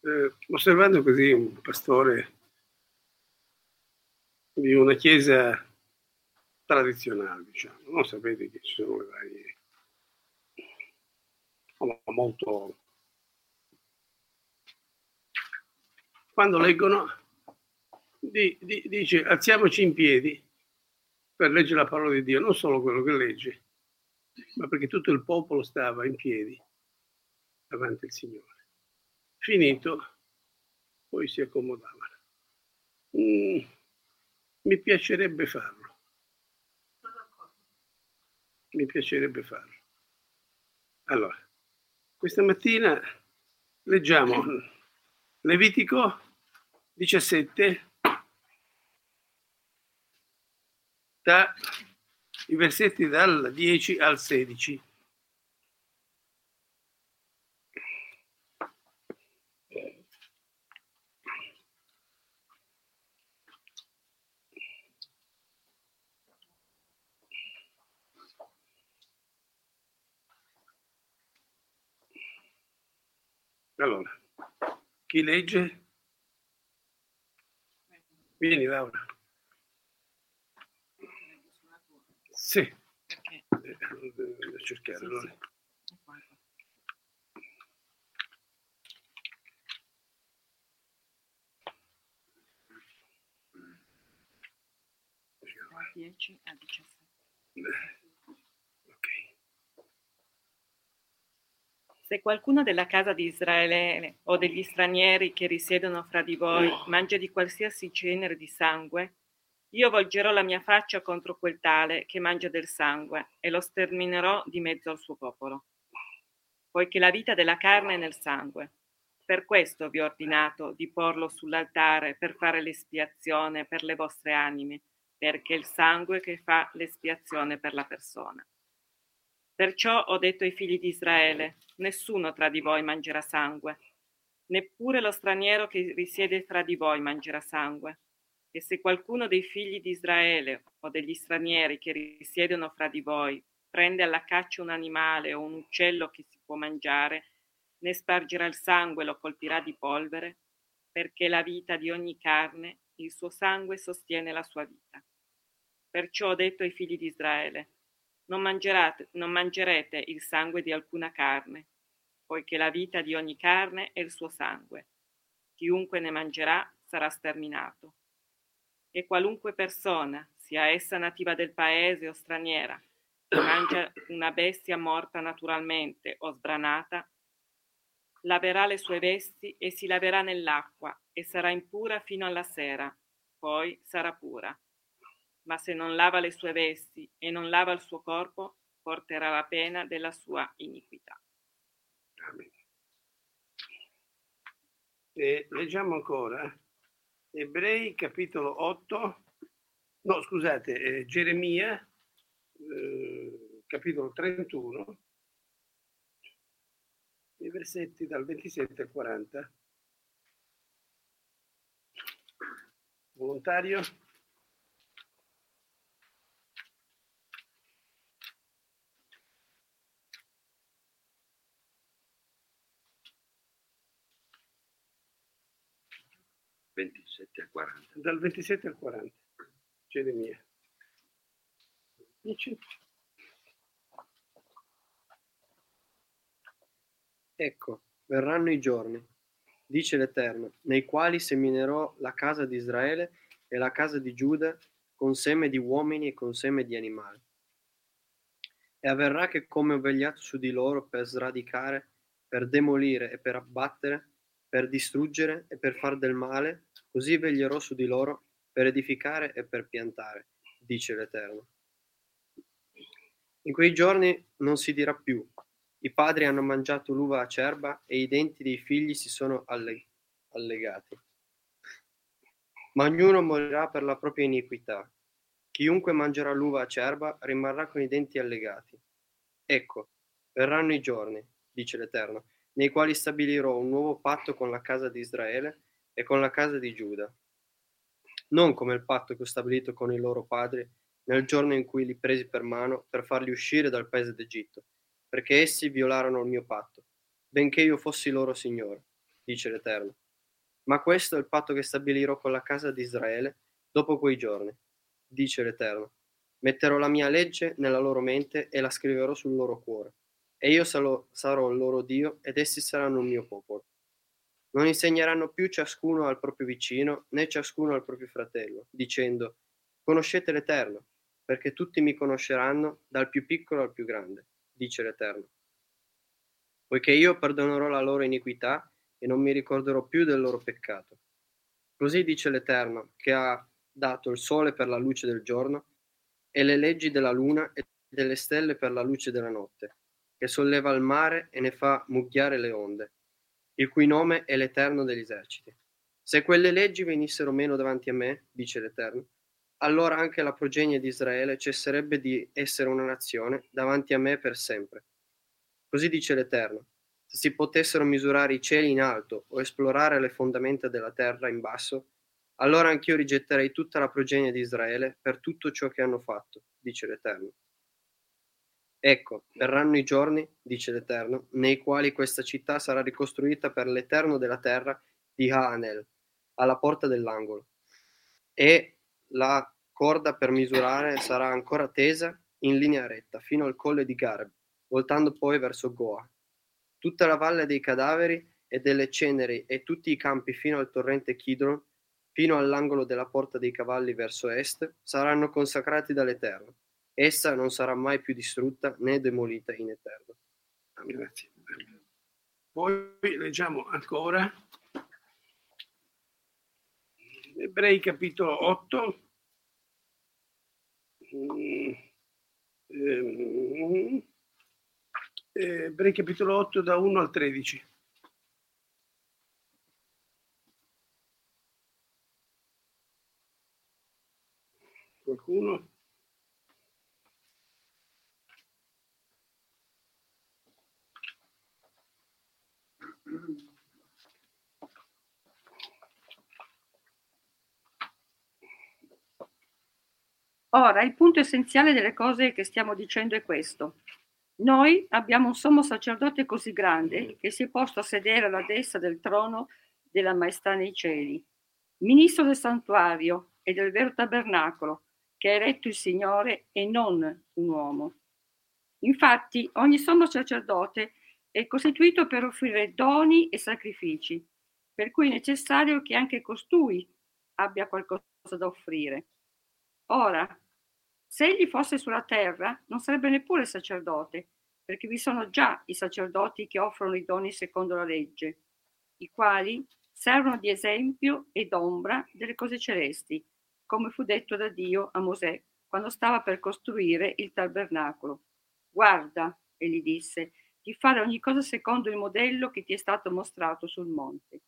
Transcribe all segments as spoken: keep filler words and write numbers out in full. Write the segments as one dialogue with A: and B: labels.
A: eh, osservando così un pastore di una chiesa tradizionale, diciamo, non sapete che ci sono le varie, no, molto, quando leggono di, di, dice alziamoci in piedi per leggere la parola di Dio, non solo quello che legge, ma perché tutto il popolo stava in piedi davanti al Signore. Finito, poi si accomodavano. Mm, mi piacerebbe farlo. Mi piacerebbe farlo. Allora, questa mattina leggiamo Levitico diciassette, da i versetti dal dieci al sedici. Allora, chi legge? Vieni, Laura. Sì. Devo cercare, allora.
B: dieci a diciassette.
A: Ok.
B: Se qualcuno della casa di Israele o degli stranieri che risiedono fra di voi mangia di qualsiasi genere di sangue, io volgerò la mia faccia contro quel tale che mangia del sangue e lo sterminerò di mezzo al suo popolo, poiché la vita della carne è nel sangue. Per questo vi ho ordinato di porlo sull'altare per fare l'espiazione per le vostre anime, perché è il sangue che fa l'espiazione per la persona. Perciò ho detto ai figli di Israele: nessuno tra di voi mangerà sangue, neppure lo straniero che risiede fra di voi mangerà sangue. E se qualcuno dei figli di Israele o degli stranieri che risiedono fra di voi prende alla caccia un animale o un uccello che si può mangiare, ne spargerà il sangue e lo colpirà di polvere, perché la vita di ogni carne, il suo sangue sostiene la sua vita. Perciò ho detto ai figli di Israele: non, mangerate, non mangerete il sangue di alcuna carne, poiché la vita di ogni carne è il suo sangue. Chiunque ne mangerà sarà sterminato. E qualunque persona, sia essa nativa del paese o straniera, che mangia una bestia morta naturalmente o sbranata, laverà le sue vesti e si laverà nell'acqua e sarà impura fino alla sera, poi sarà pura. Ma se non lava le sue vesti e non lava il suo corpo, porterà la pena della sua iniquità.
A: Amen. E leggiamo ancora Ebrei capitolo otto, no scusate, eh, Geremia eh, capitolo trentuno, i versetti dal ventisette al quaranta. Volontario?
C: ventisette al quaranta.
A: Dal ventisette al quaranta, Geremia. Dice:
D: Ecco, verranno i giorni, dice l'Eterno, nei quali seminerò la casa di Israele e la casa di Giuda con seme di uomini e con seme di animali. E avverrà che come ho vegliato su di loro per sradicare, per demolire e per abbattere, per distruggere e per far del male, così veglierò su di loro per edificare e per piantare, dice l'Eterno. In quei giorni non si dirà più: i padri hanno mangiato l'uva acerba e i denti dei figli si sono allegati. Ma ognuno morirà per la propria iniquità. Chiunque mangerà l'uva acerba rimarrà con i denti allegati. Ecco, verranno i giorni, dice l'Eterno, nei quali stabilirò un nuovo patto con la casa di Israele e con la casa di Giuda. Non come il patto che ho stabilito con i loro padri nel giorno in cui li presi per mano per farli uscire dal paese d'Egitto, perché essi violarono il mio patto, benché io fossi loro Signore. dice l'Eterno. Ma questo è il patto che stabilirò con la casa di Israele dopo quei giorni, dice l'Eterno. Metterò la mia legge nella loro mente e la scriverò sul loro cuore. E io sarò il loro Dio ed essi saranno un mio popolo. Non insegneranno più ciascuno al proprio vicino, né ciascuno al proprio fratello, dicendo: conoscete l'Eterno, perché tutti mi conosceranno, dal più piccolo al più grande, dice l'Eterno. Poiché io perdonerò la loro iniquità e non mi ricorderò più del loro peccato. Così dice l'Eterno, che ha dato il sole per la luce del giorno e le leggi della luna e delle stelle per la luce della notte, che solleva il mare e ne fa mucchiare le onde, il cui nome è l'Eterno degli eserciti. Se quelle leggi venissero meno davanti a me, dice l'Eterno, allora anche la progenie di Israele cesserebbe di essere una nazione davanti a me per sempre. Così dice l'Eterno: se si potessero misurare i cieli in alto o esplorare le fondamenta della terra in basso, allora anch'io rigetterei tutta la progenie di Israele per tutto ciò che hanno fatto, dice l'Eterno. Ecco, verranno i giorni, dice l'Eterno, nei quali questa città sarà ricostruita per l'Eterno della terra di Haanel, alla porta dell'angolo, e la corda per misurare sarà ancora tesa in linea retta fino al colle di Gareb, voltando poi verso Goa. Tutta la valle dei cadaveri e delle ceneri e tutti i campi fino al torrente Kidron, fino all'angolo della porta dei cavalli verso est, saranno consacrati dall'Eterno. Essa non sarà mai più distrutta né demolita in eterno.
A: Grazie. Poi leggiamo ancora Ebrei capitolo otto. Ebrei capitolo otto da uno al tredici. Qualcuno?
E: Ora, il punto essenziale delle cose che stiamo dicendo è questo. Noi abbiamo un sommo sacerdote così grande che si è posto a sedere alla destra del trono della maestà nei cieli, ministro del santuario e del vero tabernacolo, che ha eretto il Signore e non un uomo. Infatti, ogni sommo sacerdote è costituito per offrire doni e sacrifici, per cui è necessario che anche costui abbia qualcosa da offrire. Ora, se egli fosse sulla terra, non sarebbe neppure sacerdote, perché vi sono già i sacerdoti che offrono i doni secondo la legge, i quali servono di esempio ed ombra delle cose celesti, come fu detto da Dio a Mosè quando stava per costruire il tabernacolo. Guarda, egli disse, di fare ogni cosa secondo il modello che ti è stato mostrato sul monte.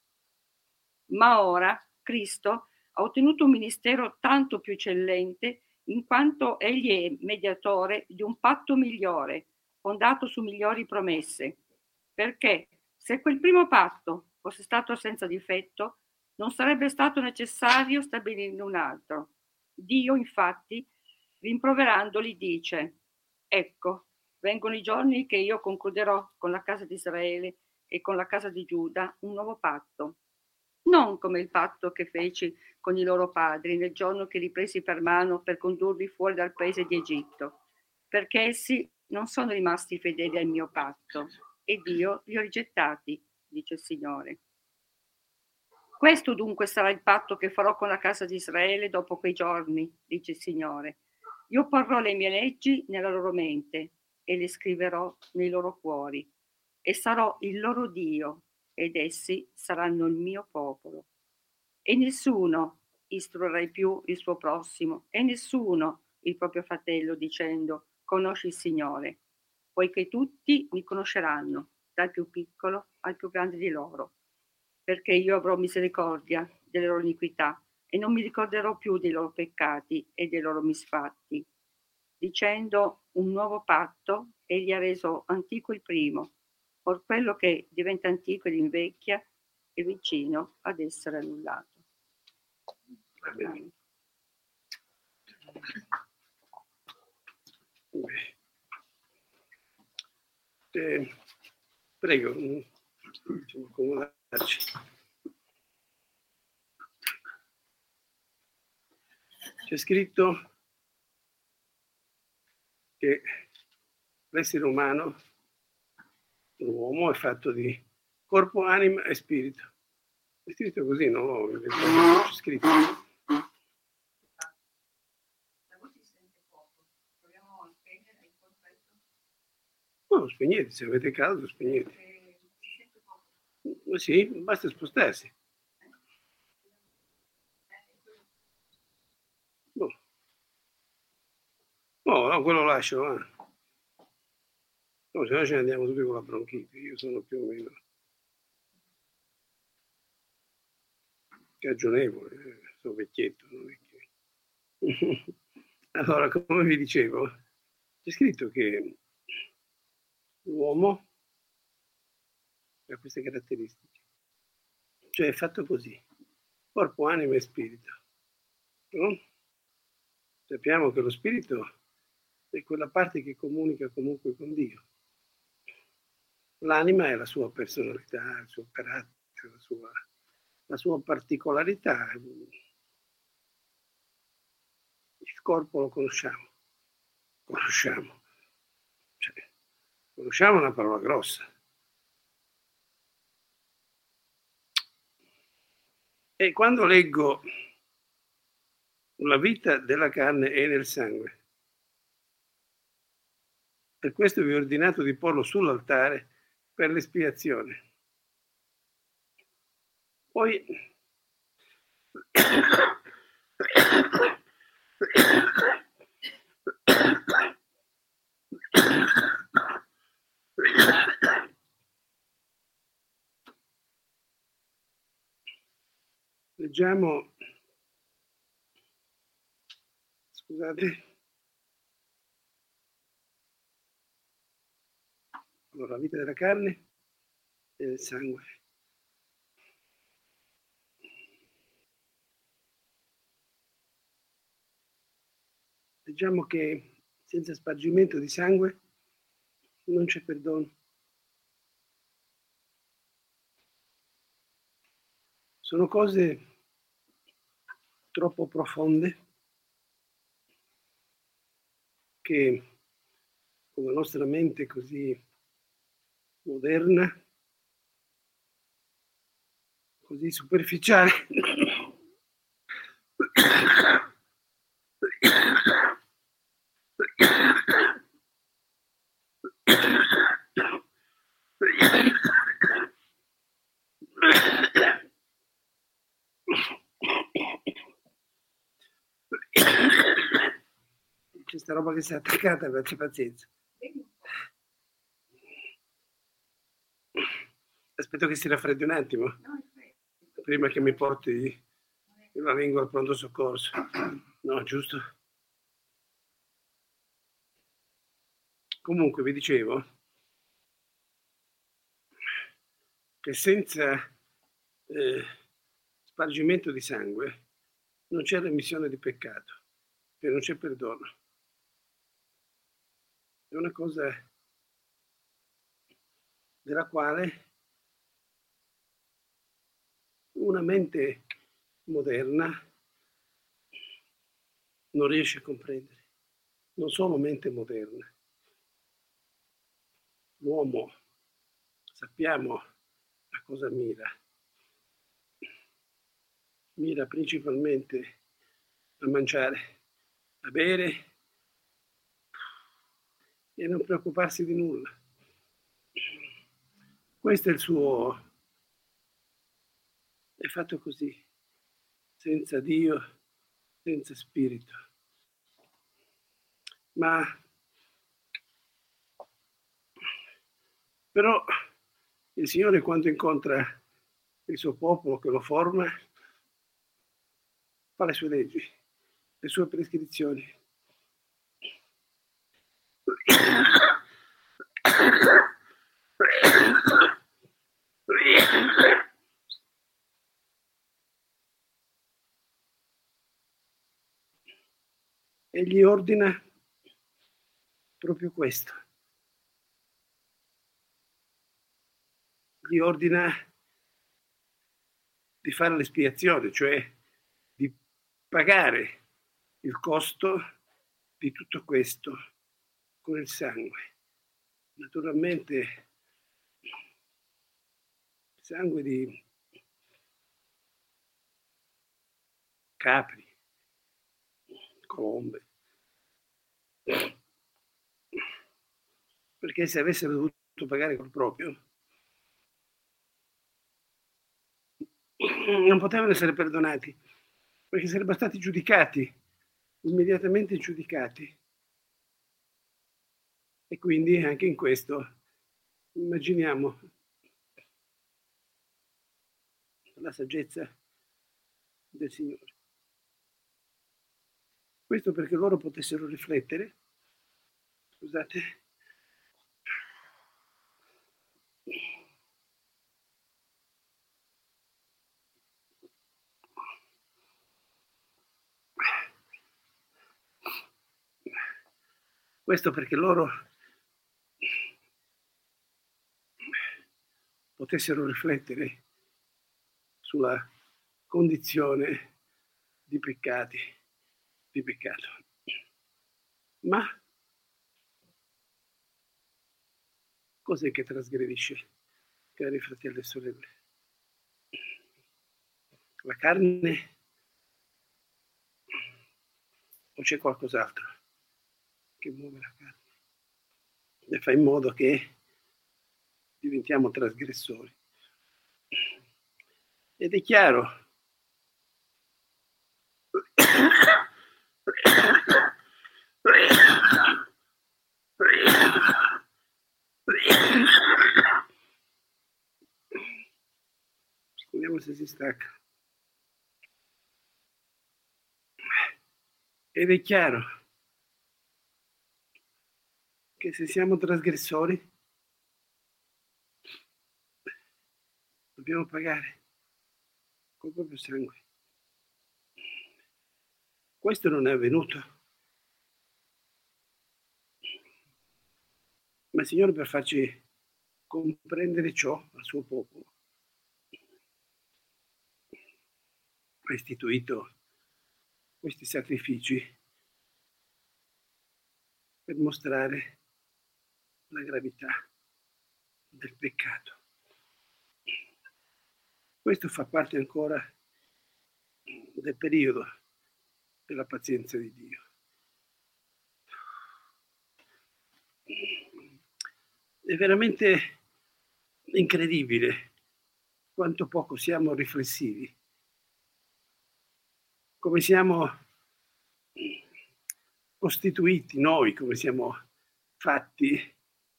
E: Ma ora Cristo ha ottenuto un ministero tanto più eccellente in quanto egli è mediatore di un patto migliore, fondato su migliori promesse. Perché se quel primo patto fosse stato senza difetto, non sarebbe stato necessario stabilirne un altro. Dio, infatti, rimproverandoli, dice: ecco, vengono i giorni che io concluderò con la casa di Israele e con la casa di Giuda un nuovo patto. Non come il patto che feci con i loro padri nel giorno che li presi per mano per condurli fuori dal paese di Egitto, perché essi non sono rimasti fedeli al mio patto, ed io li ho rigettati, dice il Signore. Questo dunque sarà il patto che farò con la casa di Israele dopo quei giorni, dice il Signore. Io porrò le mie leggi nella loro mente e le scriverò nei loro cuori, e sarò il loro Dio, ed essi saranno il mio popolo. E nessuno istruirà più il suo prossimo, e nessuno il proprio fratello, dicendo: conosci il Signore, poiché tutti mi conosceranno, dal più piccolo al più grande di loro, perché io avrò misericordia delle loro iniquità e non mi ricorderò più dei loro peccati e dei loro misfatti. Dicendo un nuovo patto, egli ha reso antico il primo. Or quello che diventa antico ed invecchia è vicino ad essere annullato. Amen.
A: Eh, prego. Facciamo accomodarci. C'è scritto che l'essere umano, l'uomo, è fatto di corpo, anima e spirito. È scritto così, no? C'è scritto. No, spegnete, se avete caldo spegnete. Ma sì, basta spostarsi. Boh. No, no, quello lascio, eh. No, se no ce ne andiamo tutti con la bronchite. Io sono più o meno ragionevole, eh. Sono vecchietto, non è che... Allora, come vi dicevo, c'è scritto che l'uomo ha queste caratteristiche, cioè è fatto così, corpo, anima e spirito. No? Sappiamo che lo spirito è quella parte che comunica comunque con Dio. L'anima è la sua personalità, il suo carattere, la sua, la sua particolarità. Il corpo lo conosciamo, conosciamo, cioè, conosciamo è una parola grossa. E quando leggo la vita della carne è nel sangue, per questo vi ho ordinato di porlo sull'altare per l'espiazione. Poi leggiamo, scusate, allora, la vita della carne e del sangue. Leggiamo che senza spargimento di sangue non c'è perdono. Sono cose troppo profonde che con la nostra mente così moderna, così superficiale, c'è sta roba che si è attaccata, avete pazienza. Aspetto che si raffreddi un attimo, prima che mi porti la lingua al pronto soccorso. No, giusto? Comunque vi dicevo che senza eh, spargimento di sangue non c'è remissione di peccato, che non c'è perdono. È una cosa della quale una mente moderna non riesce a comprendere. Non solo mente moderna. L'uomo, sappiamo a cosa mira. Mira principalmente a mangiare, a bere e a non preoccuparsi di nulla. Questo è il suo... è fatto così, senza Dio, senza spirito. Ma però il Signore, quando incontra il suo popolo che lo forma, fa le sue leggi, le sue prescrizioni. E gli ordina proprio questo. gli ordina di fare l'espiazione, cioè di pagare il costo di tutto questo con il sangue. Naturalmente sangue di capri, colombe, perché se avessero dovuto pagare col proprio non potevano essere perdonati, perché sarebbero stati giudicati, immediatamente giudicati. E quindi anche in questo immaginiamo la saggezza del Signore. Questo perché loro potessero riflettere, scusate, questo perché loro potessero riflettere sulla condizione di peccati, di peccato. Ma cos'è che trasgredisce, cari fratelli e sorelle? La carne o c'è qualcos'altro che muove la carne e fa in modo che diventiamo trasgressori? Ed è chiaro vediamo se si stacca. Ed è chiaro che se siamo trasgressori dobbiamo pagare col proprio sangue. Questo non è avvenuto, ma il Signore, per farci comprendere ciò al suo popolo, ha istituito questi sacrifici per mostrare la gravità del peccato. Questo fa parte ancora del periodo della pazienza di Dio. È veramente incredibile quanto poco siamo riflessivi, come siamo costituiti noi, come siamo fatti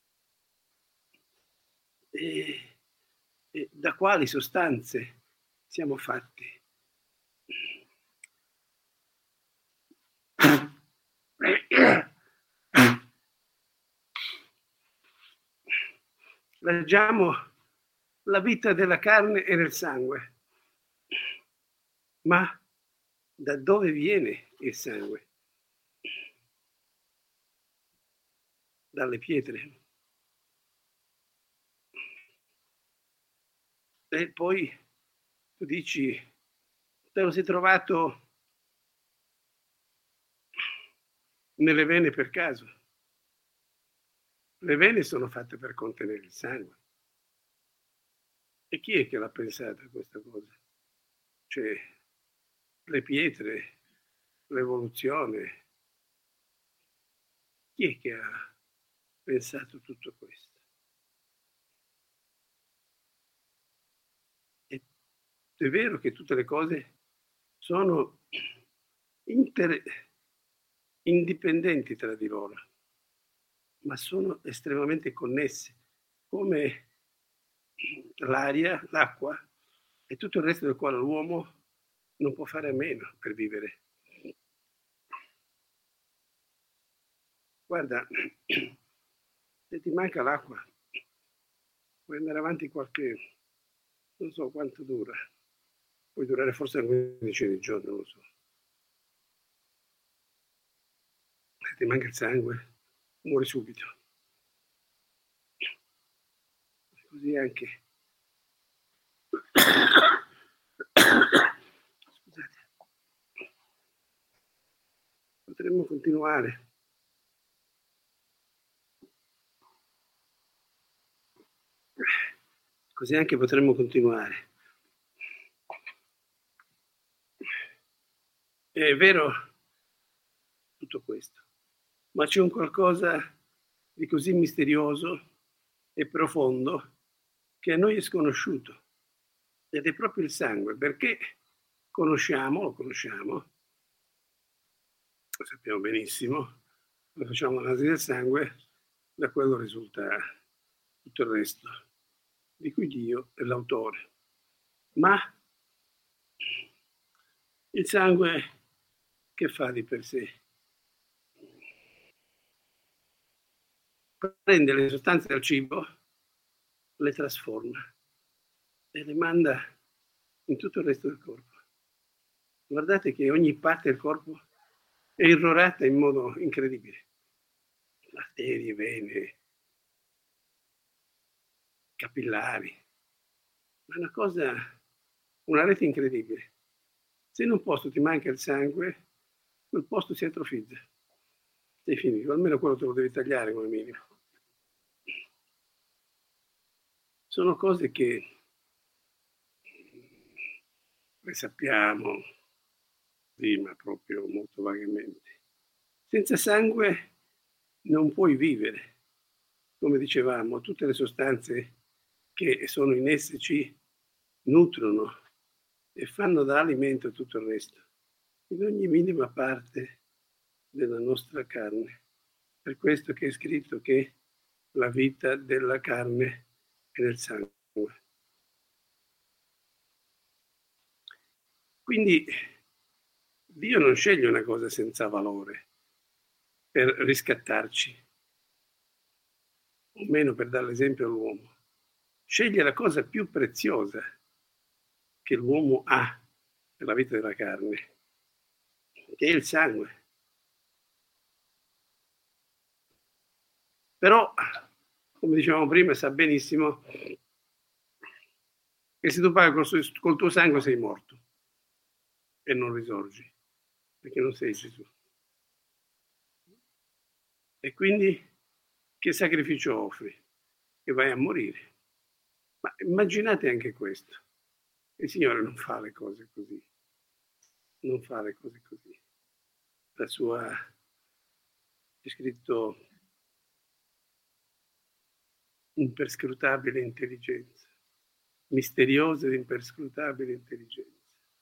A: e, e da quali sostanze siamo fatti. Leggiamo la vita della carne e del sangue, ma da dove viene il sangue? Dalle pietre. E poi tu dici, te lo sei trovato nelle vene per caso? Le vene sono fatte per contenere il sangue. E chi è che l'ha pensata questa cosa? Cioè, le pietre, l'evoluzione. Chi è che ha pensato tutto questo? E è vero che tutte le cose sono inter- indipendenti tra di loro, ma sono estremamente connesse, come l'aria, l'acqua e tutto il resto del quale l'uomo non può fare a meno per vivere. Guarda, se ti manca l'acqua, puoi andare avanti qualche, non so quanto dura, puoi durare forse una quindicina di giorni, non lo so. Se ti manca il sangue, muori subito. Così anche Potremmo continuare. Così anche potremmo continuare. È vero tutto questo, ma c'è un qualcosa di così misterioso e profondo che a noi è sconosciuto, ed è proprio il sangue, perché conosciamo, lo conosciamo, lo sappiamo benissimo, lo facciamo l'analisi del sangue, da quello risulta tutto il resto, di cui Dio è l'autore. Ma il sangue che fa di per sé? Prende le sostanze del cibo, le trasforma e le manda in tutto il resto del corpo. Guardate che ogni parte del corpo è irrorata in modo incredibile. Arterie, vene, capillari. Ma è una cosa, una rete incredibile. Se in un posto ti manca il sangue, quel posto si atrofizza. Sei finito, almeno quello te lo devi tagliare come minimo. Sono cose che le sappiamo, sì, ma proprio molto vagamente. Senza sangue non puoi vivere. Come dicevamo, tutte le sostanze che sono in esse ci nutrono e fanno da alimento a tutto il resto, in ogni minima parte della nostra carne. Per questo che è scritto che la vita della carne è nel sangue. Quindi Dio non sceglie una cosa senza valore per riscattarci, o meno per dare l'esempio all'uomo. Sceglie la cosa più preziosa che l'uomo ha per la vita della carne, che è il sangue. Però, come dicevamo prima, sa benissimo che se tu paghi col, col tuo sangue sei morto e non risorgi, perché non sei Gesù. E quindi che sacrificio offri? Che vai a morire. Ma immaginate anche questo. Il Signore non fa le cose così. Non fa le cose così. La sua, è scritto, imperscrutabile intelligenza, misteriosa ed imperscrutabile intelligenza.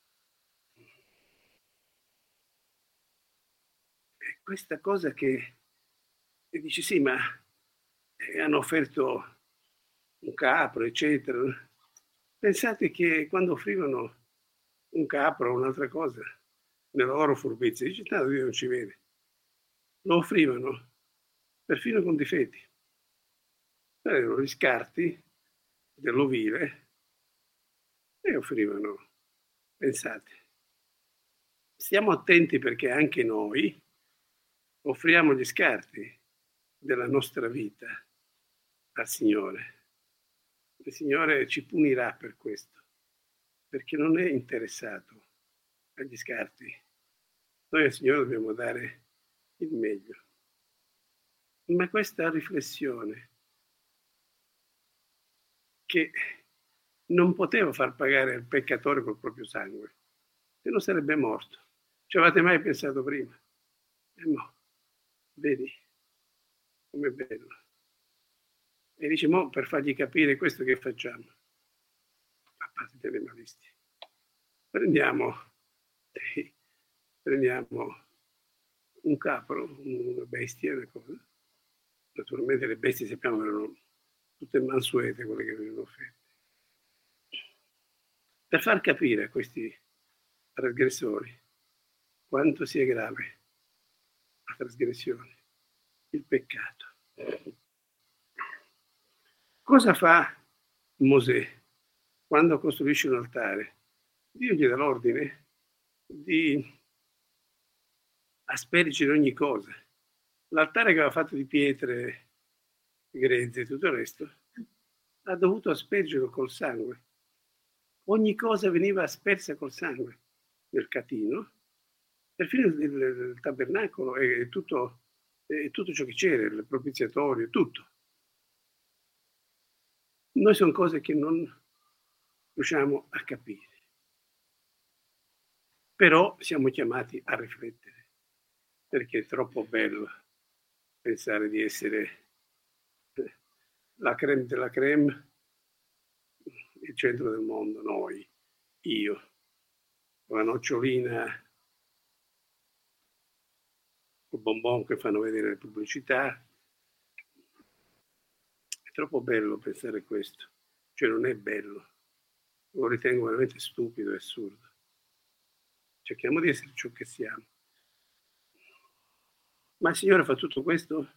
A: E questa cosa che e dici sì, ma eh, hanno offerto un capro, eccetera. Pensate che quando offrivano un capro o un'altra cosa, nella loro furbizia, dice tanto Dio non ci vede. Lo offrivano perfino con difetti. Erano gli scarti dell'ovile e offrivano. Pensate. Stiamo attenti perché anche noi offriamo gli scarti della nostra vita al Signore. Il Signore ci punirà per questo, perché non è interessato agli scarti. Noi al Signore dobbiamo dare il meglio. Ma questa riflessione che non poteva far pagare al peccatore col proprio sangue, se no sarebbe morto. Ci avevate mai pensato prima? E no, vedi com'è bello. E dice, mo per fargli capire questo che facciamo? A parte delle malizie. Prendiamo, eh, prendiamo un capro, una bestia, una cosa. Naturalmente le bestie sappiamo che erano tutte mansuete quelle che venivano offerte. Per far capire a questi trasgressori quanto sia grave la trasgressione, il peccato. Cosa fa Mosè quando costruisce un altare? Dio gli dà l'ordine di aspergere ogni cosa. L'altare che aveva fatto di pietre grezze e tutto il resto, ha dovuto aspergerlo col sangue. Ogni cosa veniva aspersa col sangue, nel catino perfino il, il, il tabernacolo e tutto, e tutto ciò che c'era, il propiziatorio, tutto. Noi sono cose che non riusciamo a capire, però siamo chiamati a riflettere, perché è troppo bello pensare di essere la creme della creme, il centro del mondo, noi, io, la nocciolina, il bonbon che fanno vedere le pubblicità. È troppo bello pensare questo, cioè non è bello, lo ritengo veramente stupido e assurdo. Cerchiamo di essere ciò che siamo. Ma il Signore fa tutto questo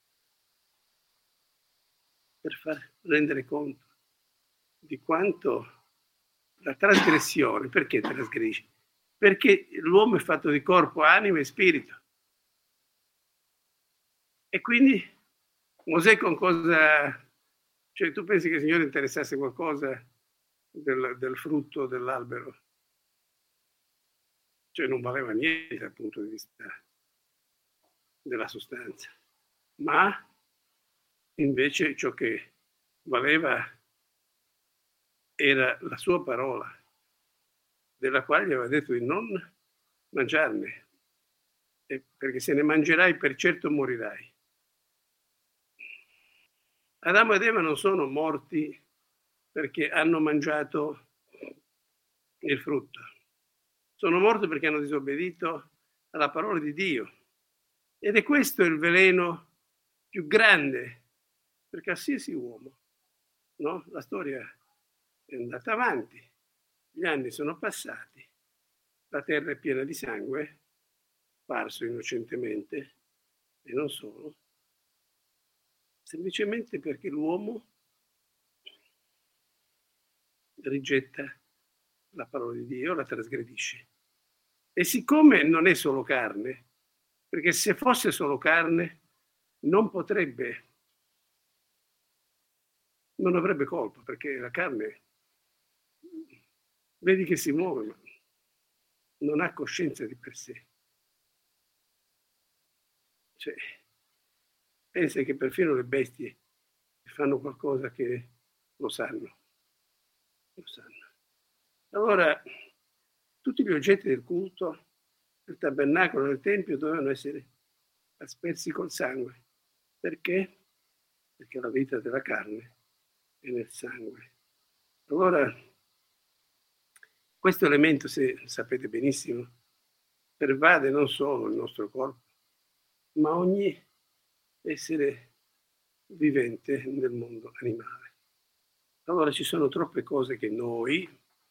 A: per far rendere conto di quanto la trasgressione, perché trasgredisce? Perché l'uomo è fatto di corpo, anima e spirito. E quindi Mosè con cosa... Cioè tu pensi che il Signore interessasse qualcosa del, del frutto dell'albero? Cioè non valeva niente dal punto di vista della sostanza. Ma invece ciò che valeva era la sua parola, della quale gli aveva detto di non mangiarne, perché se ne mangerai per certo morirai. Adamo ed Eva non sono morti perché hanno mangiato il frutto, sono morti perché hanno disobbedito alla parola di Dio. Ed è questo il veleno più grande per qualsiasi uomo, no? La storia è andata avanti, gli anni sono passati, la terra è piena di sangue, sparso innocentemente, e non solo, semplicemente perché l'uomo rigetta la parola di Dio, la trasgredisce. E siccome non è solo carne, perché se fosse solo carne non potrebbe, non avrebbe colpa, perché la carne vedi che si muove, ma non ha coscienza di per sé. Cioè, pensa che perfino le bestie fanno qualcosa che lo sanno. Lo sanno. Allora, tutti gli oggetti del culto, del tabernacolo, del tempio, dovevano essere aspersi col sangue. Perché? Perché la vita della carne è nel sangue. Allora, questo elemento, se sapete benissimo, pervade non solo il nostro corpo, ma ogni essere vivente nel mondo animale. Allora ci sono troppe cose che noi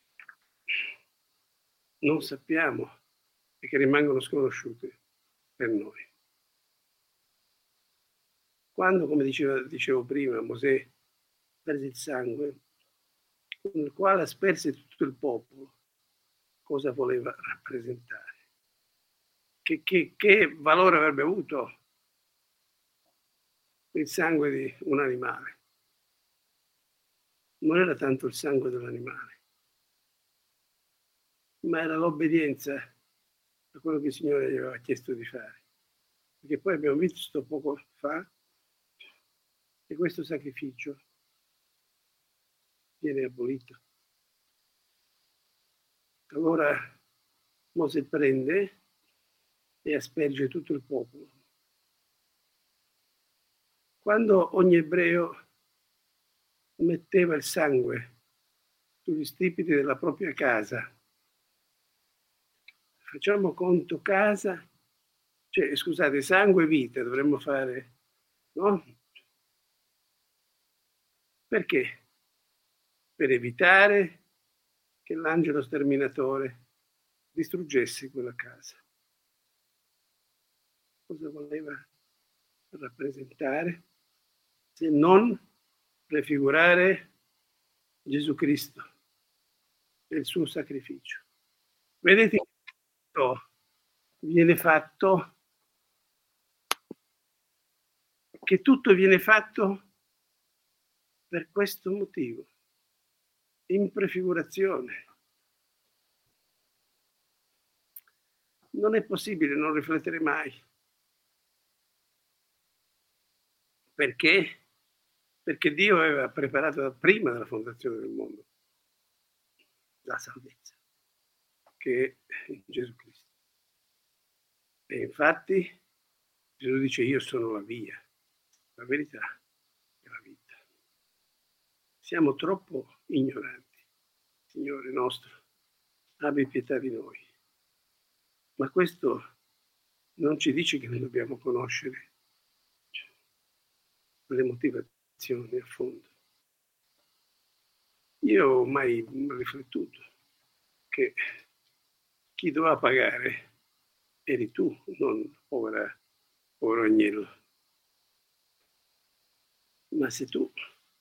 A: non sappiamo e che rimangono sconosciute per noi. Quando, come diceva, dicevo prima, Mosè prese il sangue con il quale asperse tutto il popolo, cosa voleva rappresentare? Che, che, che valore avrebbe avuto il sangue di un animale? Non era tanto il sangue dell'animale, ma era l'obbedienza a quello che il Signore gli aveva chiesto di fare. Perché poi abbiamo visto poco fa che questo sacrificio viene abolito. Allora Mosè prende e asperge tutto il popolo. Quando ogni ebreo metteva il sangue sugli stipiti della propria casa, facciamo conto casa, cioè scusate, sangue e vita dovremmo fare, no? Perché? Per evitare che l'angelo sterminatore distruggesse quella casa. Cosa voleva rappresentare? Se non prefigurare Gesù Cristo e il suo sacrificio. Vedete che tutto viene fatto, che tutto viene fatto per questo motivo, in prefigurazione. non è possibile non riflettere mai. Perché? Perché Dio aveva preparato da prima della fondazione del mondo la salvezza, che è in Gesù Cristo. E infatti Gesù dice: io sono la via, la verità e la vita. Siamo troppo ignoranti. Signore nostro, abbi pietà di noi. Ma questo non ci dice che non dobbiamo conoscere le motivazioni a fondo. Io ho mai riflettuto che chi doveva pagare eri tu, non povera, povero agnello. Ma se tu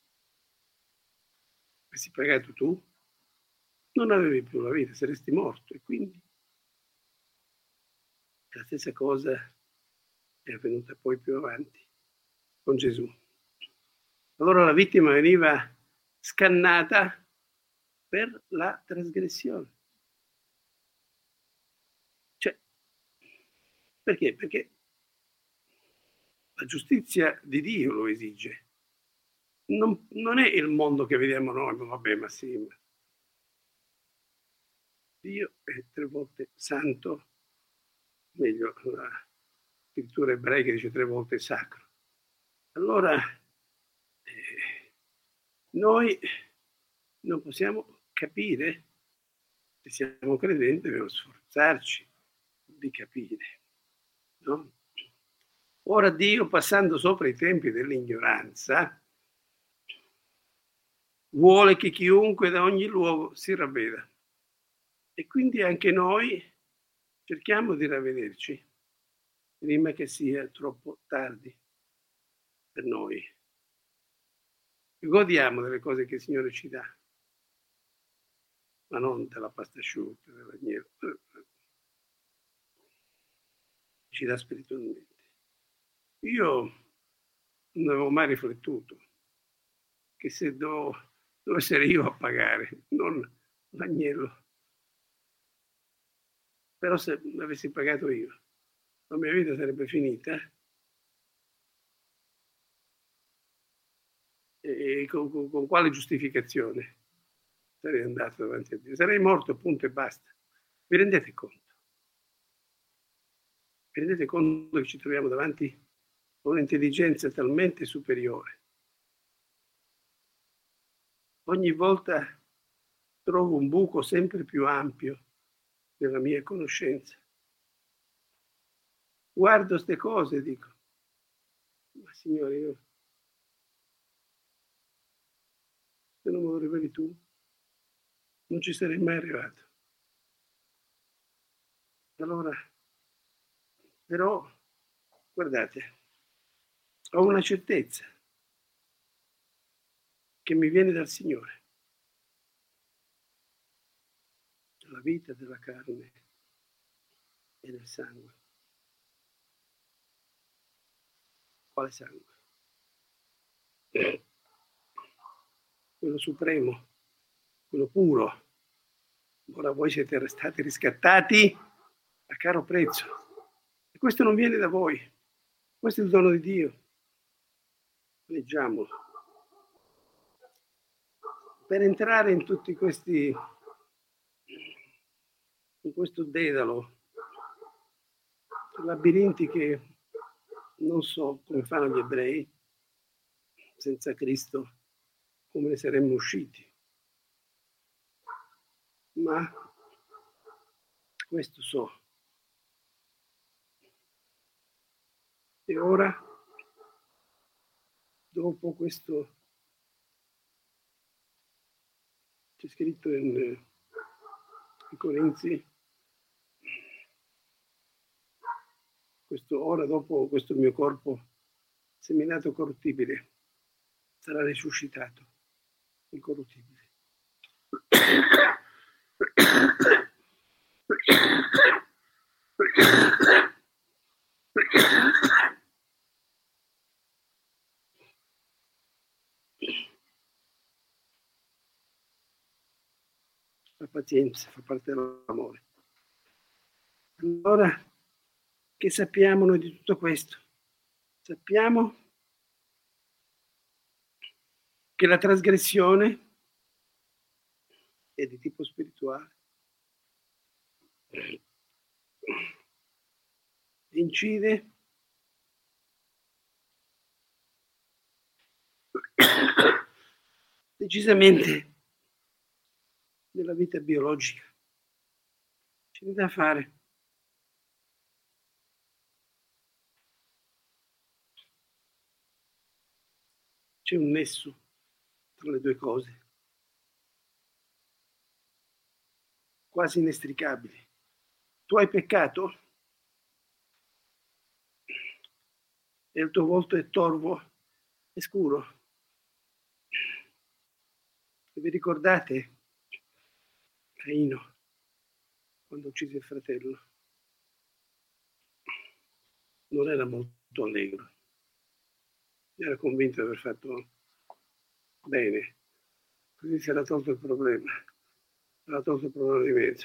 A: avessi pagato tu, non avevi più la vita, saresti morto. E quindi la stessa cosa è avvenuta poi più avanti con Gesù. Allora la vittima veniva scannata per la trasgressione. Cioè, perché? Perché la giustizia di Dio lo esige. Non, non è il mondo che vediamo noi, ma vabbè, ma sì. Ma Dio è tre volte santo, meglio, la scrittura ebraica dice tre volte sacro. Allora, eh, noi non possiamo capire, se siamo credenti, dobbiamo sforzarci di capire, no? Ora Dio, passando sopra i tempi dell'ignoranza, vuole che chiunque da ogni luogo si ravveda. E quindi anche noi cerchiamo di ravvederci prima che sia troppo tardi per noi. Godiamo delle cose che il Signore ci dà, ma non della pasta asciutta, dell'agnello. Ci dà spiritualmente. Io non avevo mai riflettuto che se devo, devo essere io a pagare, non l'agnello. Però se l'avessi pagato io, la mia vita sarebbe finita. E con, con, con quale giustificazione sarei andato davanti a Dio? Sarei morto, punto e basta. Vi rendete conto? Vi rendete conto che ci troviamo davanti a un'intelligenza talmente superiore? Ogni volta trovo un buco sempre più ampio nella mia conoscenza. Guardo queste cose e dico: ma Signore, io, se non me lo riveli tu, non ci sarei mai arrivato. Allora, però, guardate, ho una certezza che mi viene dal Signore. Della vita, della carne e del sangue. Quale sangue? Quello supremo, quello puro. Ora voi siete stati riscattati a caro prezzo. E questo non viene da voi. Questo è il dono di Dio. Leggiamolo. Per entrare in tutti questi, in questo dedalo, labirinti che non so come fanno gli ebrei, senza Cristo, come ne saremmo usciti. Ma questo so. E ora, dopo questo, c'è scritto in, in Corinzi, questo, ora dopo questo mio corpo seminato corruttibile sarà risuscitato incorruttibile. La pazienza fa parte dell'amore. Allora, che sappiamo noi di tutto questo? Sappiamo che la trasgressione è di tipo spirituale, incide decisamente nella vita biologica. C'è da fare. C'è un nesso tra le due cose, quasi inestricabili. Tu hai peccato e il tuo volto è torvo e scuro. E vi ricordate Caino quando uccise il fratello? Non era molto allegro, era convinto di aver fatto bene, così si era tolto il problema, era tolto il problema di mezzo.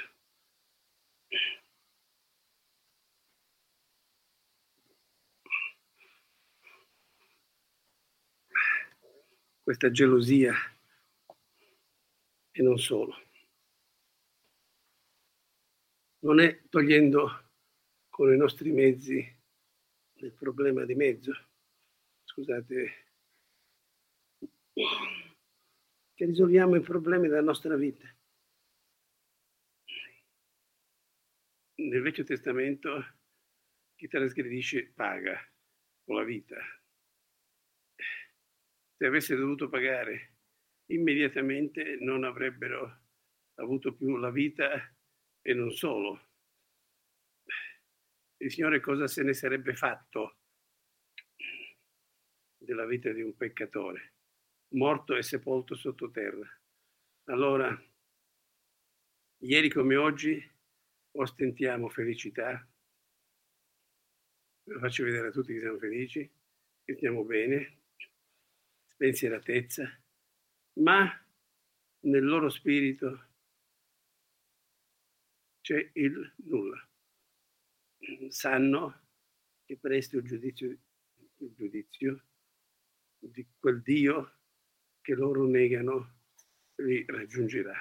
A: Questa gelosia e non solo. Non è togliendo con i nostri mezzi il problema di mezzo, scusate, che risolviamo i problemi della nostra vita. Nel Vecchio Testamento chi trasgredisce paga con la vita. Se avesse dovuto pagare immediatamente non avrebbero avuto più la vita e non solo. Il Signore cosa se ne sarebbe fatto della vita di un peccatore, morto e sepolto sottoterra? Allora, ieri come oggi, ostentiamo felicità, lo faccio vedere a tutti che siamo felici, che stiamo bene, spensieratezza, ma nel loro spirito c'è il nulla. Sanno che presto il giudizio, il giudizio di quel Dio che loro negano li raggiungerà.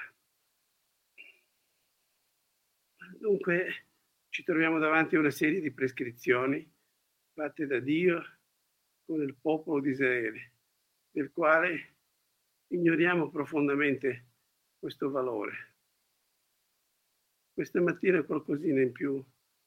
A: Dunque ci troviamo davanti a una serie di prescrizioni fatte da Dio con il popolo di Israele, del quale ignoriamo profondamente questo valore. Questa mattina qualcosina in più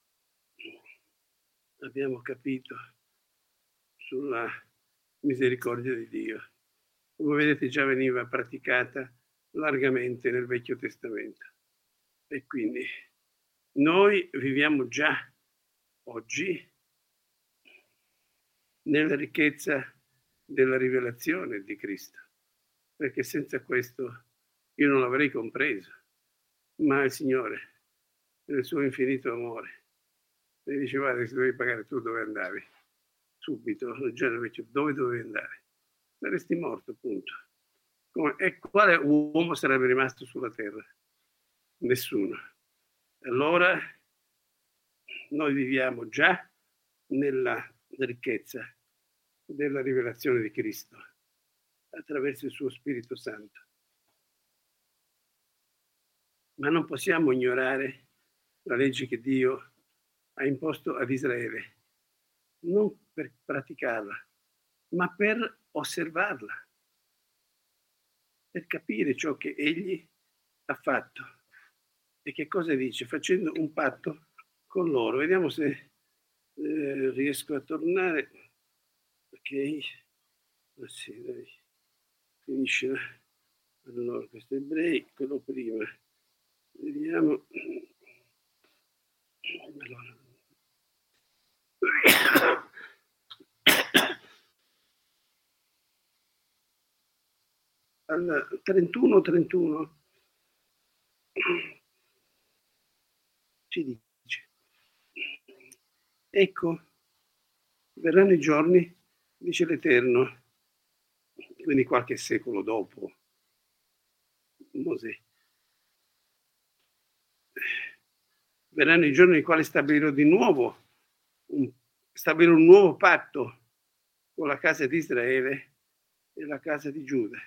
A: abbiamo capito sulla misericordia di Dio. Come vedete già veniva praticata largamente nel Vecchio Testamento. E quindi noi viviamo già oggi nella ricchezza della rivelazione di Cristo, perché senza questo io non l'avrei compreso, ma il Signore, nel suo infinito amore, mi diceva che se dovevi pagare tu dove andavi? Subito, già dove dovevi andare? Saresti morto, appunto. Come, e quale uomo sarebbe rimasto sulla terra? Nessuno. Allora noi viviamo già nella ricchezza della rivelazione di Cristo attraverso il suo Spirito Santo. Ma non possiamo ignorare la legge che Dio ha imposto ad Israele, non per praticarla, ma per osservarla, per capire ciò che Egli ha fatto. E che cosa dice? Facendo un patto con loro. Vediamo se eh, riesco a tornare. Ok. Ah, sì, dai. Finisce. Allora, questo è Ebrei, quello prima. Vediamo. Allora. Al trentuno trentuno ci dice: ecco, verranno i giorni, dice l'Eterno, quindi qualche secolo dopo Mosè, verranno i giorni nei quali stabilirò di nuovo un, stabilirò un nuovo patto con la casa di Israele e la casa di Giuda.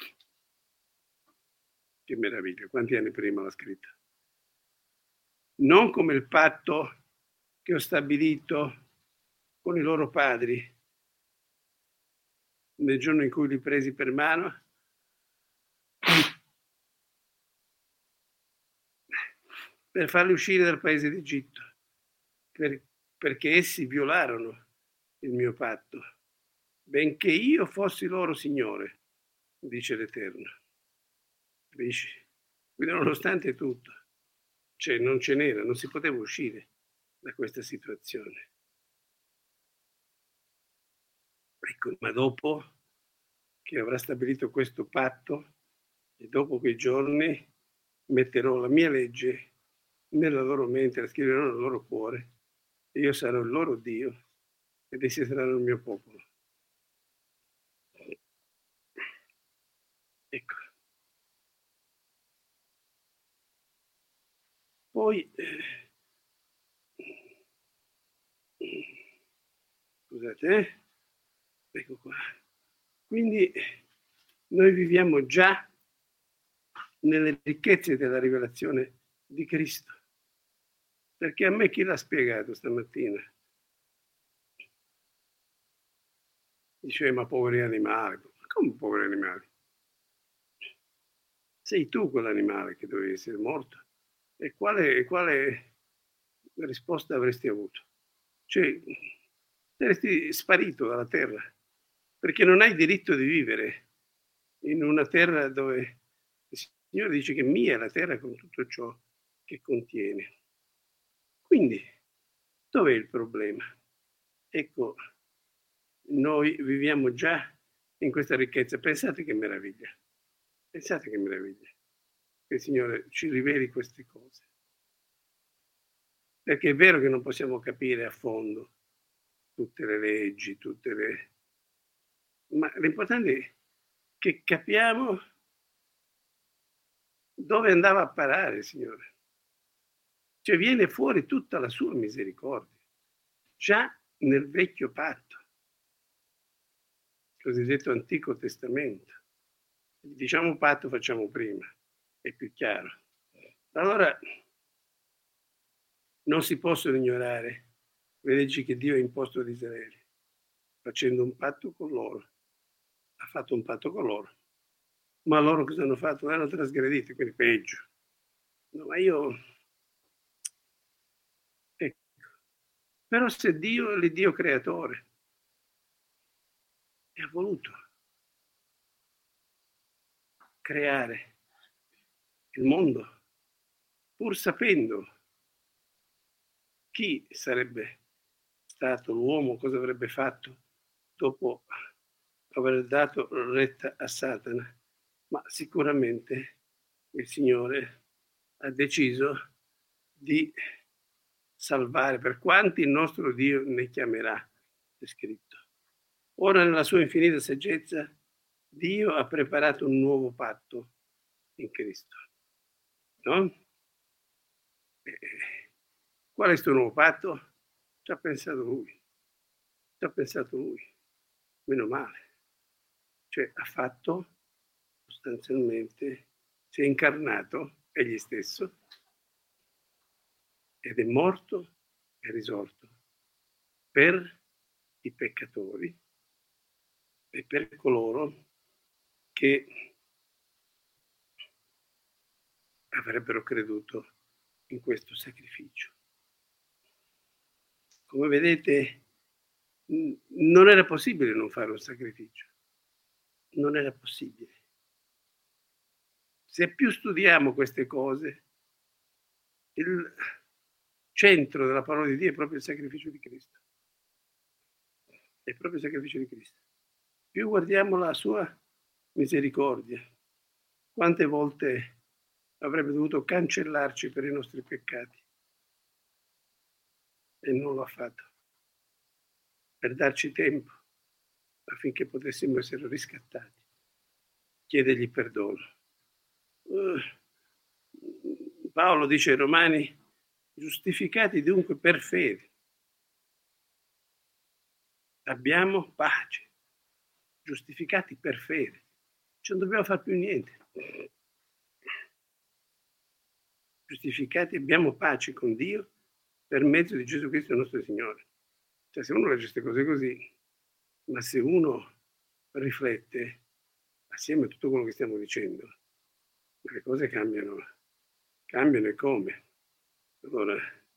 A: Che meraviglia, quanti anni prima l'ha scritto? Non come il patto che ho stabilito con i loro padri nel giorno in cui li presi per mano, per farli uscire dal paese d'Egitto, per, perché essi violarono il mio patto, benché io fossi loro Signore, dice l'Eterno. Capisci? Quindi nonostante tutto, cioè non ce n'era, non si poteva uscire da questa situazione. Ecco, ma dopo che avrà stabilito questo patto, e dopo quei giorni metterò la mia legge nella loro mente, la scriverò nel loro cuore, e io sarò il loro Dio, ed essi saranno il mio popolo. Ecco. Poi, eh, scusate, eh? Ecco qua. Quindi noi viviamo già nelle ricchezze della rivelazione di Cristo. Perché a me chi l'ha spiegato stamattina? Dice, ma poveri animali. Ma come poveri animali? Sei tu quell'animale che dovevi essere morto. E quale, quale risposta avresti avuto? Cioè, saresti sparito dalla terra, perché non hai diritto di vivere in una terra dove il Signore dice che mia è la terra con tutto ciò che contiene. Quindi, dov'è il problema? Ecco, noi viviamo già in questa ricchezza. Pensate che meraviglia. Pensate che meraviglia. Che il Signore ci riveli queste cose. Perché è vero che non possiamo capire a fondo tutte le leggi, tutte le... ma l'importante è che capiamo dove andava a parare il Signore. Cioè viene fuori tutta la sua misericordia, già nel vecchio patto, cosiddetto Antico Testamento. Diciamo patto, facciamo prima, è più chiaro. Allora, non si possono ignorare le leggi che Dio ha imposto ad Israele, facendo un patto con loro. Ha fatto un patto con loro. Ma loro cosa hanno fatto? L'hanno trasgredito, quindi peggio. No, ma io... Ecco. Però se Dio è l'Iddio creatore e ha voluto creare il mondo, pur sapendo chi sarebbe stato l'uomo, cosa avrebbe fatto dopo aver dato retta a Satana, ma sicuramente il Signore ha deciso di salvare, per quanti il nostro Dio ne chiamerà, è scritto. Ora nella sua infinita saggezza Dio ha preparato un nuovo patto in Cristo. No? E qual è questo nuovo patto? Ci ha pensato Lui. Ci ha pensato Lui. Meno male. Cioè ha fatto sostanzialmente, si è incarnato egli stesso ed è morto e risorto per i peccatori e per coloro che avrebbero creduto in questo sacrificio. Come vedete, non era possibile non fare un sacrificio. Non era possibile. Se più studiamo queste cose, il centro della parola di Dio è proprio il sacrificio di Cristo. È proprio il sacrificio di Cristo. Più guardiamo la sua misericordia, quante volte avrebbe dovuto cancellarci per i nostri peccati e non lo ha fatto, per darci tempo affinché potessimo essere riscattati, chiedergli perdono. Uh, Paolo dice ai Romani, giustificati dunque per fede. Abbiamo pace, giustificati per fede. Cioè non dobbiamo fare più niente. Giustificati, abbiamo pace con Dio per mezzo di Gesù Cristo nostro Signore. Cioè se uno legge queste cose così, ma se uno riflette assieme a tutto quello che stiamo dicendo, le cose cambiano, cambiano e come? Allora,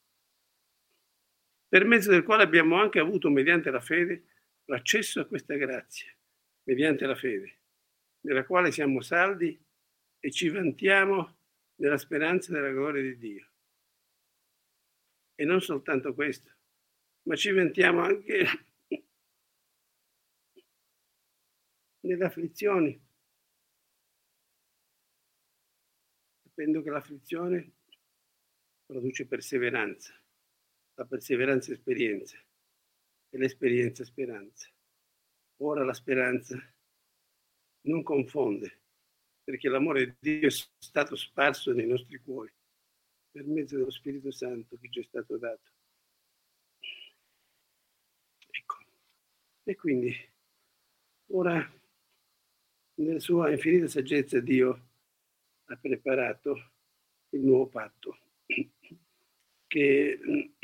A: per mezzo del quale abbiamo anche avuto, mediante la fede, l'accesso a questa grazia, mediante la fede, nella quale siamo saldi e ci vantiamo nella speranza della gloria di Dio. E non soltanto questo, ma ci vantiamo anche nelle afflizioni, sapendo che l'afflizione produce perseveranza, la perseveranza esperienza e l'esperienza speranza. Ora la speranza non confonde, perché l'amore di Dio è stato sparso nei nostri cuori per mezzo dello Spirito Santo che ci è stato dato. Ecco. E quindi ora nella sua infinita saggezza Dio ha preparato il nuovo patto, che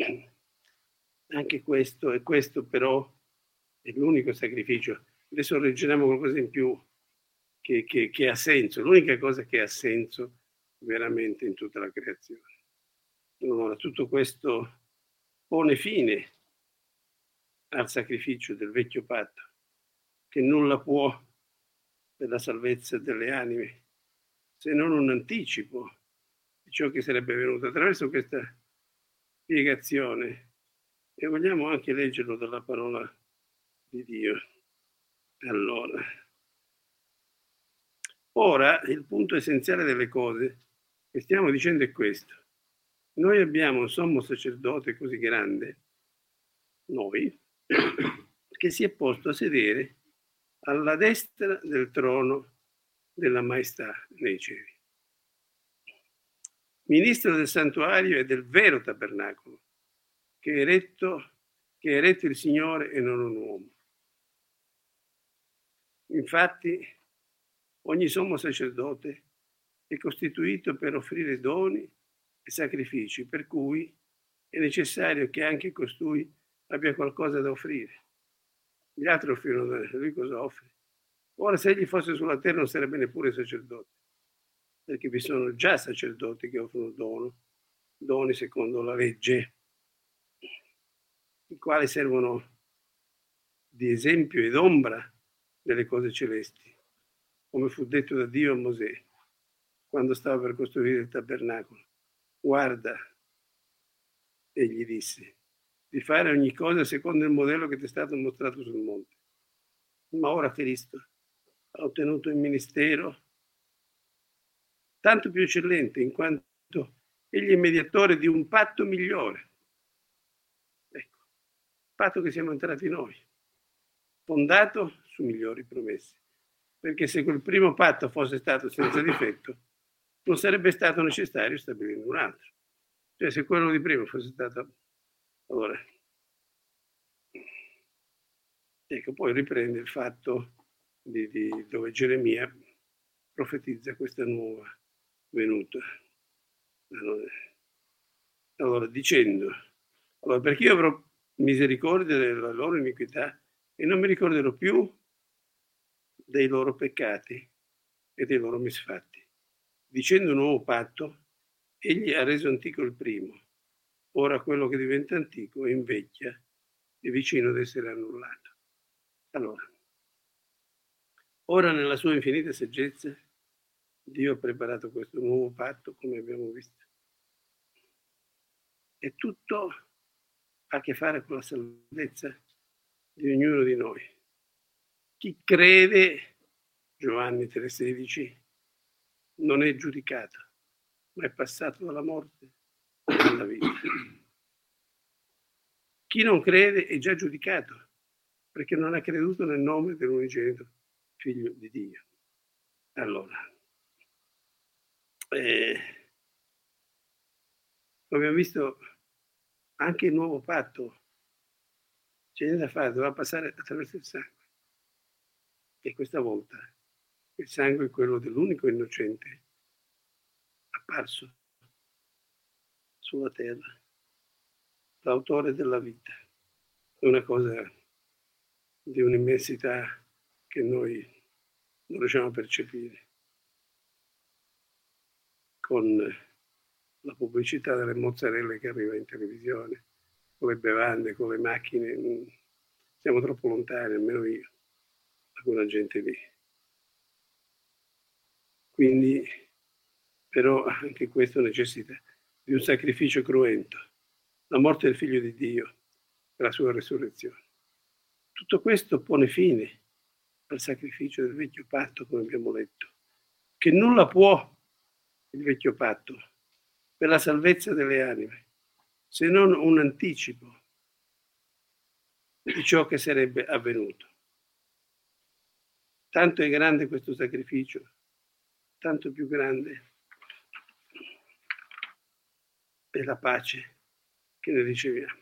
A: anche questo e questo però è l'unico sacrificio. Adesso leggeremo qualcosa in più che, che, che ha senso, l'unica cosa che ha senso veramente in tutta la creazione. Allora, tutto questo pone fine al sacrificio del vecchio patto, che nulla può per la salvezza delle anime, se non un anticipo di ciò che sarebbe venuto attraverso questa spiegazione. E vogliamo anche leggerlo dalla parola di Dio. Allora, ora il punto essenziale delle cose che stiamo dicendo è questo. Noi abbiamo un sommo sacerdote così grande, noi, che si è posto a sedere alla destra del trono della maestà nei cieli. Ministro del santuario e del vero tabernacolo, che è eretto, che è eretto il Signore e non un uomo. Infatti, ogni sommo sacerdote è costituito per offrire doni e sacrifici, per cui è necessario che anche costui abbia qualcosa da offrire. Gli altri offrono, lui cosa offre? Ora, se egli fosse sulla terra non sarebbe neppure sacerdote, perché vi sono già sacerdoti che offrono dono, doni secondo la legge, i quali servono di esempio ed ombra delle cose celesti, come fu detto da Dio a Mosè quando stava per costruire il tabernacolo. Guarda, egli disse, di fare ogni cosa secondo il modello che ti è stato mostrato sul monte. Ma ora Cristo ha ottenuto il ministero tanto più eccellente, in quanto egli è mediatore di un patto migliore. Ecco, patto che siamo entrati noi, fondato su migliori promesse. Perché se quel primo patto fosse stato senza difetto, non sarebbe stato necessario stabilire un altro. Cioè, se quello di prima fosse stato... Allora, ecco, poi riprende il fatto di, di dove Geremia profetizza questa nuova venuta. Allora, allora dicendo, allora, perché io avrò misericordia della loro iniquità e non mi ricorderò più dei loro peccati e dei loro misfatti. Dicendo un nuovo patto, egli ha reso antico il primo. Ora quello che diventa antico invecchia, è vicino ad essere annullato. Allora, ora nella sua infinita saggezza, Dio ha preparato questo nuovo patto, come abbiamo visto. E tutto ha a che fare con la salvezza di ognuno di noi. Chi crede, Giovanni tre sedici, non è giudicato, ma è passato dalla morte alla vita. Chi non crede è già giudicato, perché non ha creduto nel nome dell'unigenito Figlio di Dio. Allora, eh, Abbiamo visto anche il nuovo patto, c'è niente da fare, doveva passare attraverso il sangue. E questa volta il sangue è quello dell'unico innocente apparso sulla terra, l'autore della vita. È una cosa di un'immensità che noi non riusciamo a percepire. Con la pubblicità delle mozzarelle che arriva in televisione, con le bevande, con le macchine, siamo troppo lontani, almeno io, da quella gente lì. Quindi, però, anche questo necessita di un sacrificio cruento, la morte del Figlio di Dio e la sua resurrezione. Tutto questo pone fine al sacrificio del vecchio patto, come abbiamo letto, che nulla può il vecchio patto per la salvezza delle anime, se non un anticipo di ciò che sarebbe avvenuto. Tanto è grande questo sacrificio, tanto più grande è la pace che ne riceviamo.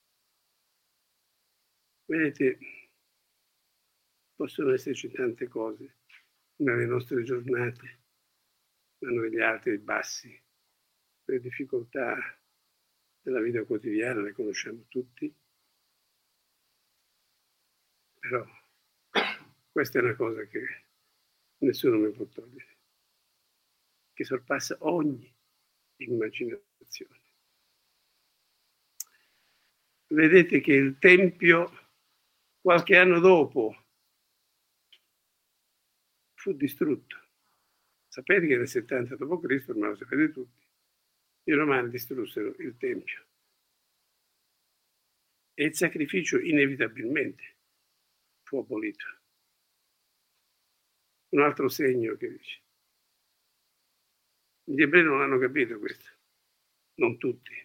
A: Vedete, possono esserci tante cose nelle nostre giornate, hanno degli alti e bassi, le difficoltà della vita quotidiana le conosciamo tutti, però questa è una cosa che nessuno mi può togliere, che sorpassa ogni immaginazione. Vedete che il Tempio, qualche anno dopo, fu distrutto. Sapete che nel settanta dopo Cristo, ormai lo sapete tutti, i Romani distrussero il Tempio. E il sacrificio inevitabilmente fu abolito. Un altro segno che dice. Gli ebrei non hanno capito questo, non tutti.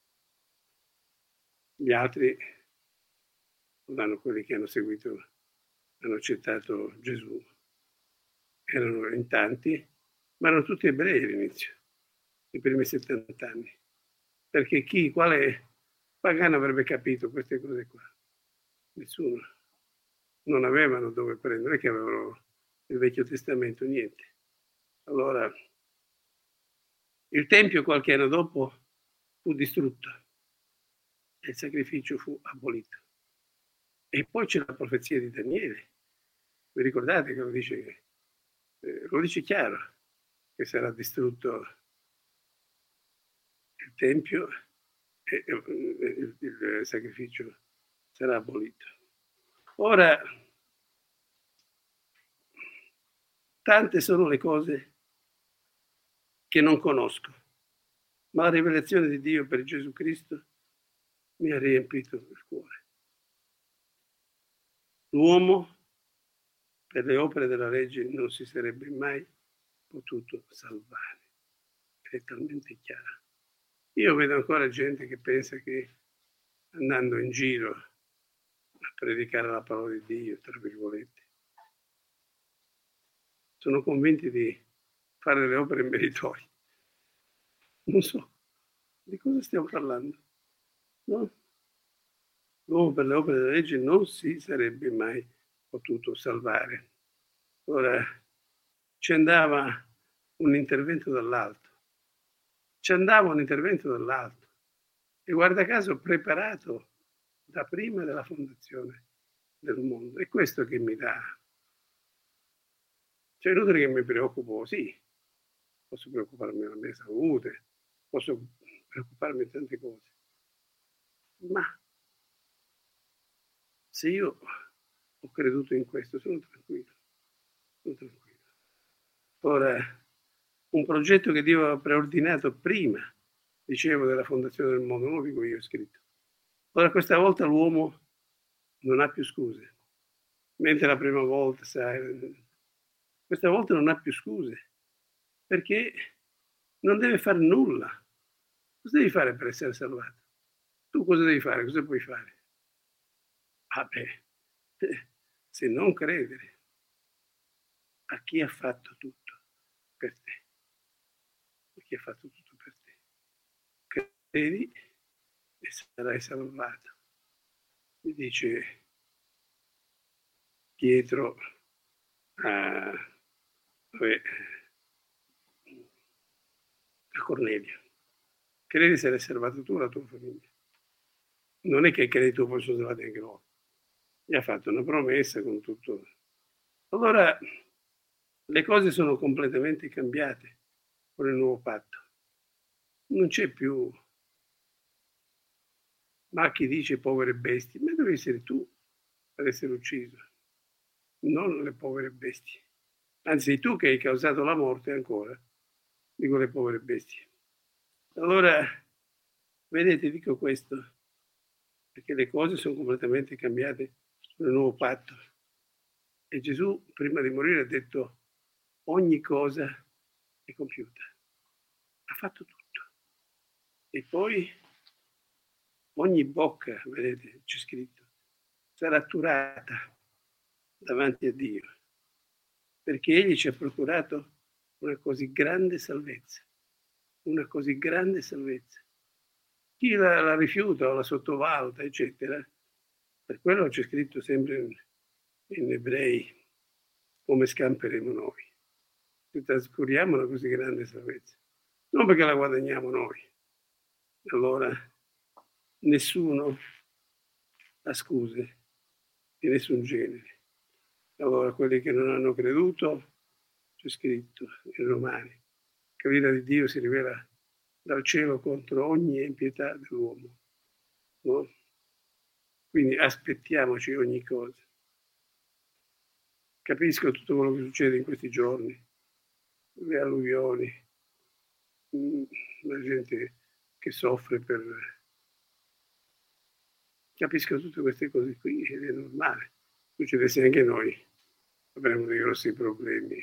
A: Gli altri, vanno quelli che hanno seguito, hanno accettato Gesù. Erano in tanti, ma erano tutti ebrei all'inizio, i primi settanta anni. Perché chi, quale pagano avrebbe capito queste cose qua? Nessuno. Non avevano dove prendere, che avevano il Vecchio Testamento, niente. Allora, il Tempio qualche anno dopo fu distrutto e il sacrificio fu abolito. E poi c'è la profezia di Daniele. Vi ricordate che lo dice, eh, lo dice chiaro, che sarà distrutto il Tempio e, e il, il sacrificio sarà abolito. Ora, tante sono le cose che non conosco, ma la rivelazione di Dio per Gesù Cristo mi ha riempito il cuore. L'uomo, per le opere della legge, non si sarebbe mai potuto salvare. È talmente chiaro. Io vedo ancora gente che pensa che andando in giro a predicare la parola di Dio, tra virgolette, sono convinti di fare delle opere meritorie. Non so di cosa stiamo parlando. No? L'uomo per le opere della legge non si sarebbe mai potuto salvare. Ora ci andava un intervento dall'alto, ci andava un intervento dall'alto e guarda caso preparato da prima della fondazione del mondo. È questo che mi dà. Cioè, è inutile che mi preoccupo, sì, posso preoccuparmi della mia salute, posso preoccuparmi di tante cose, ma se io ho creduto in questo, sono tranquillo, sono tranquillo. Ora, un progetto che Dio aveva preordinato prima, dicevo, della fondazione del mondo, non lo dico io, ho scritto. Ora, questa volta l'uomo non ha più scuse, mentre la prima volta, sai, questa volta non ha più scuse, perché non deve fare nulla. Cosa devi fare per essere salvato? Tu cosa devi fare? Cosa puoi fare? Ah beh, se non credere a chi ha fatto tutto per te, a chi ha fatto tutto per te. credi e sarai salvato. Mi dice Pietro a, vabbè, a Cornelio. Credi se l'hai salvato tu la tua famiglia. Non è che credi tu poi sono salvati anche loro. Gli ha fatto una promessa con tutto. Allora le cose sono completamente cambiate con il nuovo patto. Non c'è più, ma chi dice povere bestie, ma devi essere tu per essere ucciso, non le povere bestie. Anzi, sei tu che hai causato la morte ancora di quelle povere bestie. Allora, vedete, dico questo, perché le cose sono completamente cambiate nel nuovo patto. E Gesù, prima di morire, ha detto, ogni cosa è compiuta. Ha fatto tutto. E poi ogni bocca, vedete, c'è scritto, sarà turata davanti a Dio, perché Egli ci ha procurato una così grande salvezza, una così grande salvezza. Chi la, la rifiuta o la sottovaluta, eccetera, per quello c'è scritto sempre in, in Ebrei, come scamperemo noi. Se trascuriamo una così grande salvezza, non perché la guadagniamo noi. Allora nessuno ha scuse di nessun genere. Allora quelli che non hanno creduto, c'è scritto in Romani, che l'ira di Dio si rivela dal cielo contro ogni impietà dell'uomo. No? Quindi aspettiamoci ogni cosa. Capisco tutto quello che succede in questi giorni, le alluvioni, la gente che soffre per... Capisco tutte queste cose qui ed è normale. Succedesse anche a noi, avremo dei grossi problemi.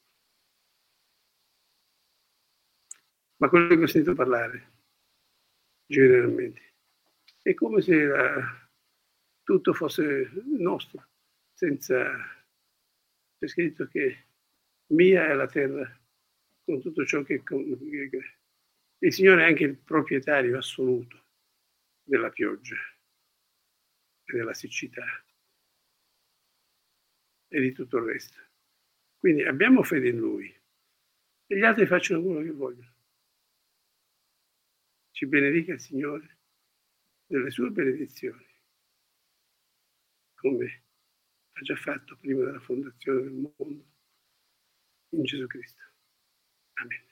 A: Ma quello che ho sentito parlare, generalmente, è come se la, tutto fosse nostro, senza... C'è scritto che mia è la terra, con tutto ciò che... Il Signore è anche il proprietario assoluto della pioggia e della siccità e di tutto il resto. Quindi abbiamo fede in Lui e gli altri facciano quello che vogliono. Ci benedica il Signore delle sue benedizioni, come ha già fatto prima della fondazione del mondo, in Gesù Cristo. Amen.